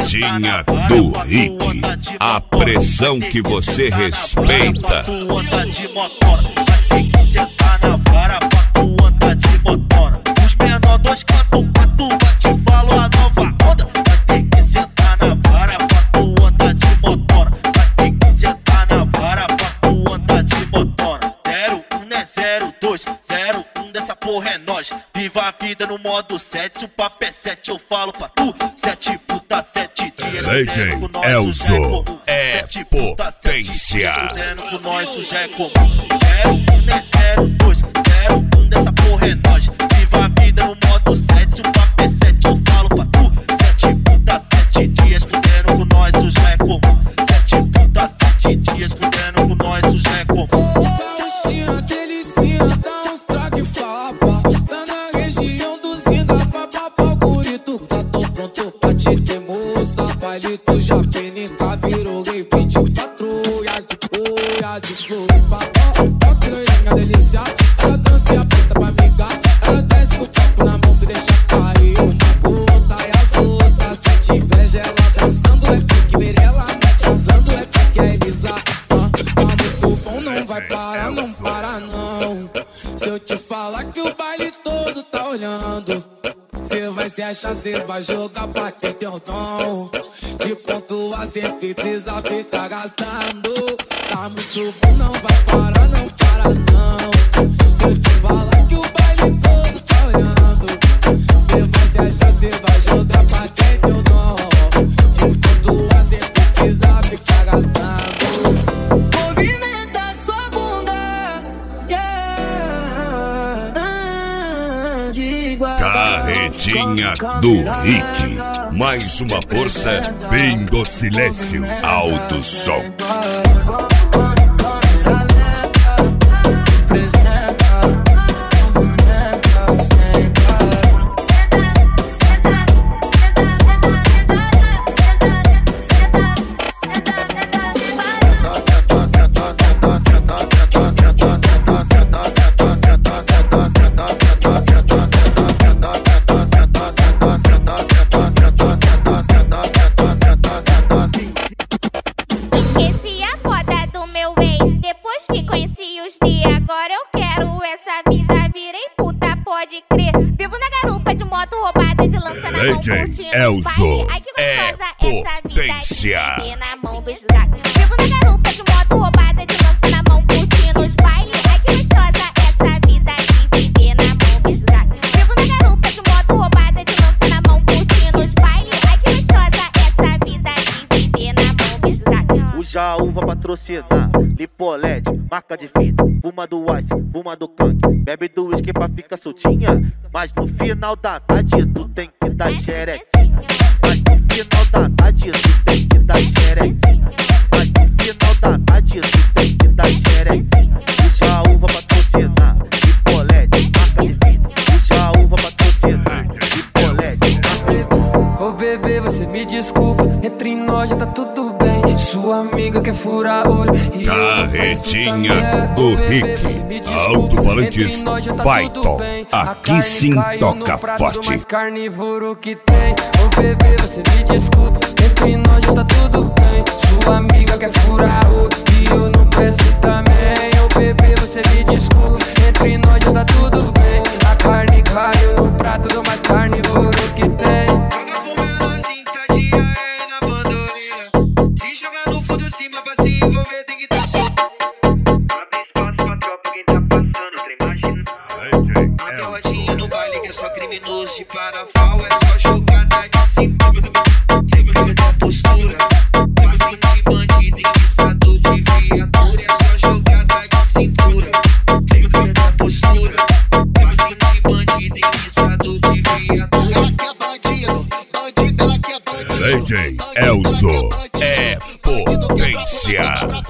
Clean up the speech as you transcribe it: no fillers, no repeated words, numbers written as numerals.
Carretinha do Rick, a pressão que você respeita. Tu anda de motora, vai ter que sentar na vara pra tu andar de motora. Os menor 244, vai te falo a nova onda. Vai ter que sentar na vara pra tu andar de motora. Vai ter que sentar na vara pra tu andar de motora. 01 né 02, 01 dessa porra é nós. Viva a vida no modo 7, se o papo é 7 eu falo pra tu. 7 puta 7 dias. DJ Elzo é potência. Fudendo com nós, isso já é comum. 01 né 02, 01 dessa porra é nós. Viva a vida no modo 7, se o papo é 7 eu falo pra tu. 7 puta 7 dias, fudendo com nós, isso já é comum. 7 puta 7 dias, fudendo com nós, isso já é comum. Caixinha, delicinha, dá uns trague fapa. Tá na região do Zinga, papapá, gurito. Tá tão pronto pra te ter moça. Palito já penica, virou rei, 20 patrulhas de cuias de flor. Ó que loirinha delícia, ela dança e aperta pra amigar. Ela desce com o copo na mão, se deixa cair uma gota e as outras. Sente inveja, ela dançando é pique, Mirella, né? Transando é pique, é Elisa. Tá muito bom, não vai parar, não para não. Se eu te falar que o baile todo tá olhando, cê vai se achar, cê vai jogar pra quem tem o dom de pontuar sem precisar ficar gastando. Tá muito bom, não vai parar, não para não. Se eu te falar que o baile todo tá olhando, cê vai se achar, cê vai jogar pra quem tem o dom de pontuar sem precisar ficar gastando. Movimenta sua bunda, yeah. De igual. Carretinha do Rick, mais uma força bem do silêncio, alto som. Esqueci a foda do meu ex, depois que conheci os dias. Agora eu quero essa vida, virei puta, pode crer. Vivo na garupa de moto roubada, de lança na mão, DJ curtindo Elzo os baile. Ai que é gostosa essa vida, potência. de na mão dos dragos. Vivo na garupa de moto roubada, de lança na mão, curtindo os baile. Ai que gostosa essa vida, de viver na mão dos dragos. Vivo na garupa de moto roubada, de lança na mão, curtindo os baile. Ai que gostosa essa vida, de viver na mão dos dragos. O Jaú vai patrocinar Lipoled, marca de fita. Fuma do Ice, fuma do Kank. Bebe do whisky pra ficar soltinha. Mas no final da tarde tu tem que dar xerequinha. Mas no final da tarde tu tem que dar xerequinha. Mas no final da tarde tu tem que dar xerequinha. O Jaú vai patrocinar Lipoled, marca de fita. O Jaú vai patrocinar Lipoled, marca de fita. Ô bebê, você me desculpa, entre nós já tá tudo bem. Sua amiga quer furar olho e Carretinha do Rick, alto-falantes Python, aqui sim toca forte. Mais carnívoro que tem. Ô bebê, você me desculpa, entre nós já tá tudo bem. Sua amiga quer furar olho e eu não presto também. Ô bebê, você me desculpa, entre nós já tá tudo bem. A carne caiu no prato do mais carnívoro que tem. De parafal é só jogada de cintura, sempre da postura. Passinho de bandido, enguiçado de viatura. É só jogada de cintura, sempre da postura. Passinho de bandido, enguiçado de viatura. Ela quer bandido, bandido, ela quer bandido. DJ Elzo é potência.